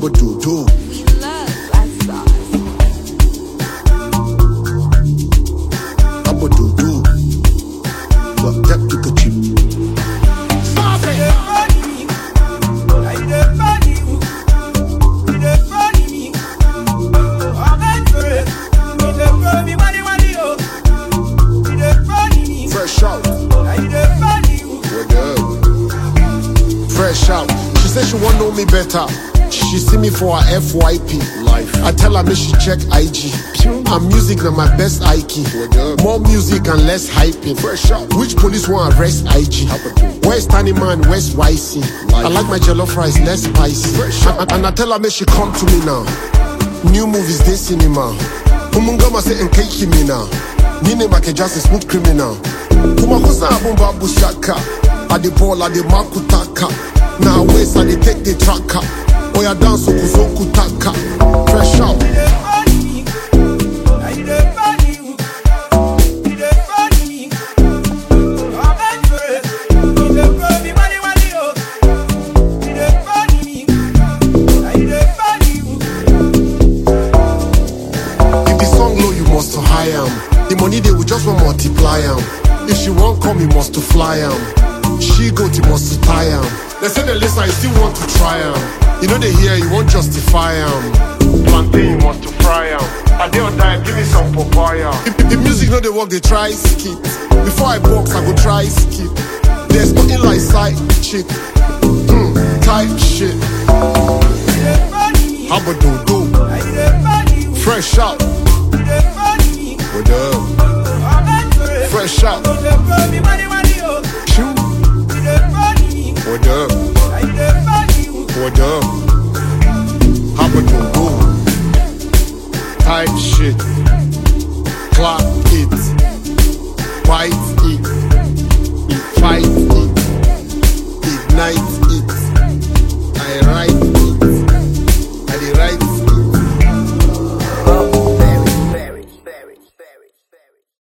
Abba do do. Abba do do. But that took a chip. Fresh out. Fresh out. She said she want know me better. She see me for her FYP life. I tell her me she check IG. And music na my best Ike. More music and less hyping. Fresh out. Which police want arrest IG? Where's Tiny Man? Where's YC? I like my jollof rice less spicy. And I tell her me she come to me now. New movies they cinema. Umungama say nkeki me now. Nine make just a smooth criminal. Kumakosa abumba bushaka. At the ball at the makutaka. Now waist I they take the tracker. Oya dance kuzoku taka. Fresh out. If the song low you must to high am. The money they will just want multiply am. If she won't come you must to fly am. She go to must to tie am. They say the list I still want to try am. You know they hear you won't justify am. Plantain you must to fry am. And they on time give me some papaya. If music no they work they try skip. Before I box I go try skip. There's nothing like side chick. Type shit. Abba do do. Fresh out. What up? Fresh out. Shoot. What up? What up? Abba do do. Type shit. Clock it. Bite it.